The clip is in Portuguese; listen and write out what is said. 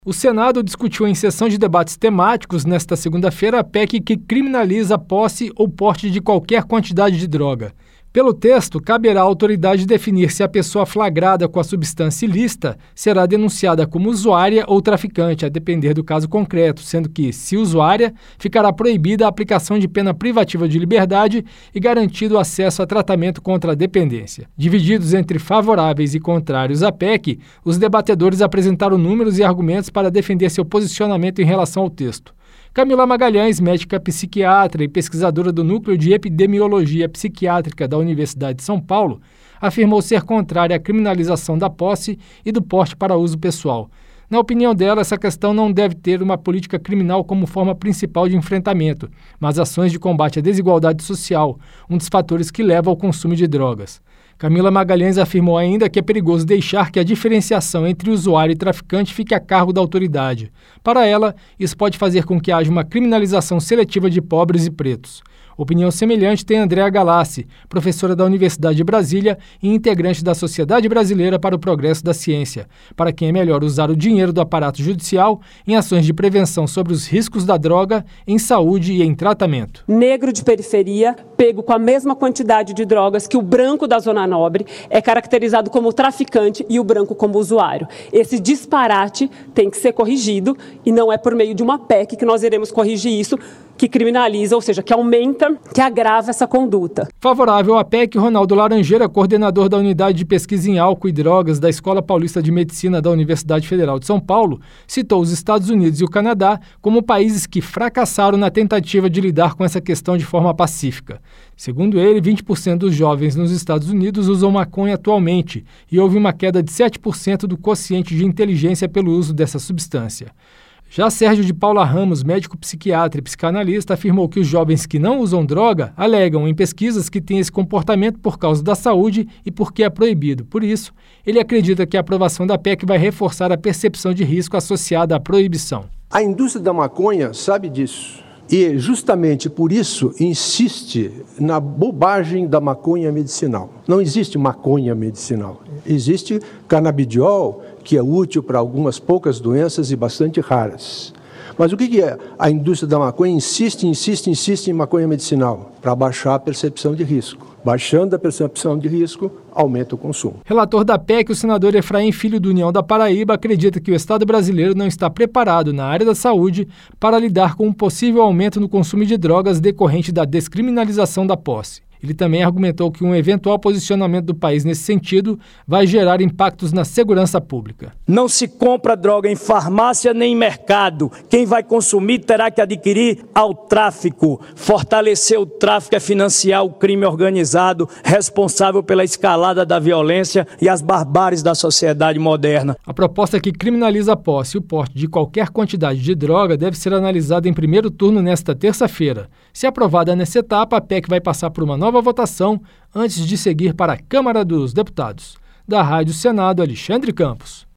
O Senado discutiu em sessão de debates temáticos nesta segunda-feira a PEC que criminaliza a posse ou porte de qualquer quantidade de droga. Pelo texto, caberá à autoridade definir se a pessoa flagrada com a substância ilícita será denunciada como usuária ou traficante, a depender do caso concreto, sendo que, se usuária, ficará proibida a aplicação de pena privativa de liberdade e garantido o acesso a tratamento contra a dependência. Divididos entre favoráveis e contrários à PEC, os debatedores apresentaram números e argumentos para defender seu posicionamento em relação ao texto. Camila Magalhães, médica psiquiatra e pesquisadora do Núcleo de Epidemiologia Psiquiátrica da Universidade de São Paulo, afirmou ser contrária à criminalização da posse e do porte para uso pessoal. Na opinião dela, essa questão não deve ter uma política criminal como forma principal de enfrentamento, mas ações de combate à desigualdade social, um dos fatores que leva ao consumo de drogas. Camila Magalhães afirmou ainda que é perigoso deixar que a diferenciação entre usuário e traficante fique a cargo da autoridade. Para ela, isso pode fazer com que haja uma criminalização seletiva de pobres e pretos. Opinião semelhante tem Andréa Galassi, professora da Universidade de Brasília e integrante da Sociedade Brasileira para o Progresso da Ciência, para quem é melhor usar o dinheiro do aparato judicial em ações de prevenção sobre os riscos da droga, em saúde e em tratamento. Negro de periferia, pego com a mesma quantidade de drogas que o branco da Zona Nobre, é caracterizado como traficante e o branco como usuário. Esse disparate tem que ser corrigido e não é por meio de uma PEC que nós iremos corrigir isso, que criminaliza, ou seja, que aumenta, que agrava essa conduta. Favorável à PEC, Ronaldo Laranjeira, coordenador da Unidade de Pesquisa em Álcool e Drogas da Escola Paulista de Medicina da Universidade Federal de São Paulo, citou os Estados Unidos e o Canadá como países que fracassaram na tentativa de lidar com essa questão de forma pacífica. Segundo ele, 20% dos jovens nos Estados Unidos usam maconha atualmente e houve uma queda de 7% do quociente de inteligência pelo uso dessa substância. Já Sérgio de Paula Ramos, médico psiquiatra e psicanalista, afirmou que os jovens que não usam droga alegam em pesquisas que têm esse comportamento por causa da saúde e porque é proibido. Por isso, ele acredita que a aprovação da PEC vai reforçar a percepção de risco associada à proibição. A indústria da maconha sabe disso. E justamente por isso insiste na bobagem da maconha medicinal. Não existe maconha medicinal. Existe canabidiol, que é útil para algumas poucas doenças e bastante raras. Mas o que é? A indústria da maconha insiste em maconha medicinal para baixar a percepção de risco. Baixando a percepção de risco, aumenta o consumo. Relator da PEC, o senador Efraim Filho do União da Paraíba, acredita que o Estado brasileiro não está preparado na área da saúde para lidar com um possível aumento no consumo de drogas decorrente da descriminalização da posse. Ele também argumentou que um eventual posicionamento do país nesse sentido vai gerar impactos na segurança pública. Não se compra droga em farmácia nem em mercado. Quem vai consumir terá que adquirir ao tráfico. Fortalecer o tráfico é financiar o crime organizado, responsável pela escalada da violência e as barbáries da sociedade moderna. A proposta que criminaliza a posse e o porte de qualquer quantidade de droga deve ser analisada em primeiro turno nesta terça-feira. Se aprovada nessa etapa, a PEC vai passar por uma nova votação antes de seguir para a Câmara dos Deputados. Da Rádio Senado, Alexandre Campos.